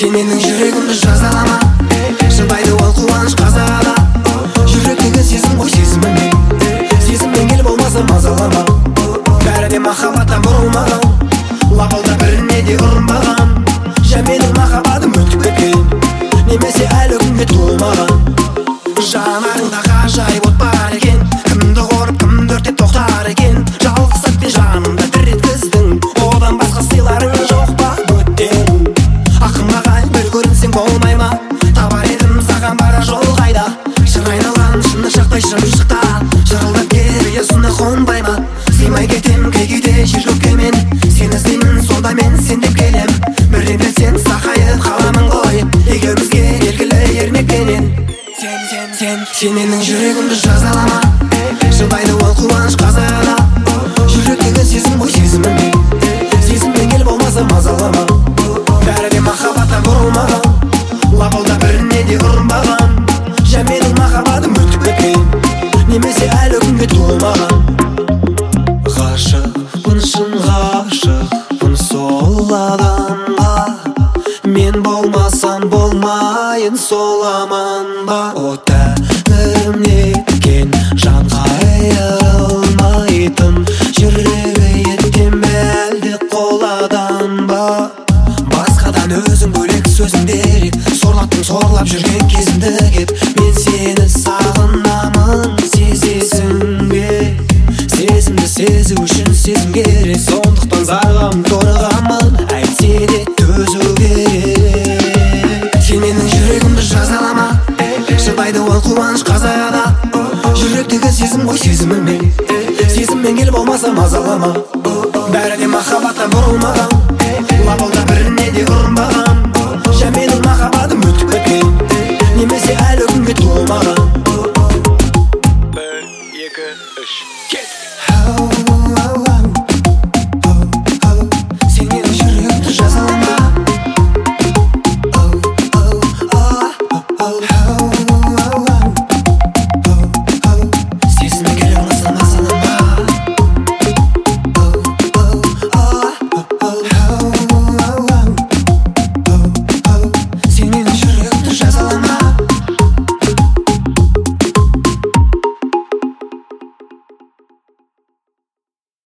сен менің жүрегімді жазалама, шыдайды ол қуаныш қазада. Жүректегі сезім ғой сезімімен, сезіммен келіп болмаса мазалама. Бәрі де махаббаттан бұрылмаған, лапылда біріне де ұрынбаған. Жә менің махаббатым өтіп кеткен, немесе әлі күнге туылмаған. Жанарыңда ғажайып от бар екен, кімді қорып кімді өртеп тоқтар екен. Жалғыз сәтпен жанымда дір еткіздің, одан басқа сыйларың жоқ па бөтен. Ақымағай бір көрінсең болмай ма, табар едім саған бара жол қайда. Шыр айналған шыны шақтай шымшықта, шырылдап кере сұны қонбай ма. Сыймай кетем кей-кейде жер көкке мен, сені іздеймін сонда мен сен деп келем. Бірден білсең сақайып қаламын ғой, екеумізге белгілі ермекпенен. Сен менің жүрегімді жазалама, шыдайды ол қуаныш қазада. Жүректегі сезім ғой сезімімен, сезіммен келіп болмаса мазалама. Бәрі де махаббаттан бұрылмаған, лапылда біріне де ұрынбаған. Жә менің махаббатым өтіп кеткен, немесе әлі күнге туылмаған. Ғашықпын шын ғашықпын сол адамға, мен болмасам болмайын сол аманба. О тәңірім неткен жанға айырылмайтын, жүрегі еттен әлде қоладан ба. Басқадан өзің бөлек сөзің дерек, сорлаттың сорлап жүрген кезімді кеп. Мен сені сағынамын, сезесің бе? Сезімді сезу үшін сезім керек, сондықтан зарлам торығамын, әйтсе де төзу керек. Сен менің жүрегімді жазалама, шыдайды ол қуаныш қазада. Жүректегі сезім ғой сезімімен, сезіммен келіп болмаса мазалама. Бәрі де махаббаттан бұрылмаған, лапылда біріне де ұрынбаған. Жә менің махаббатым өтіп кеткен,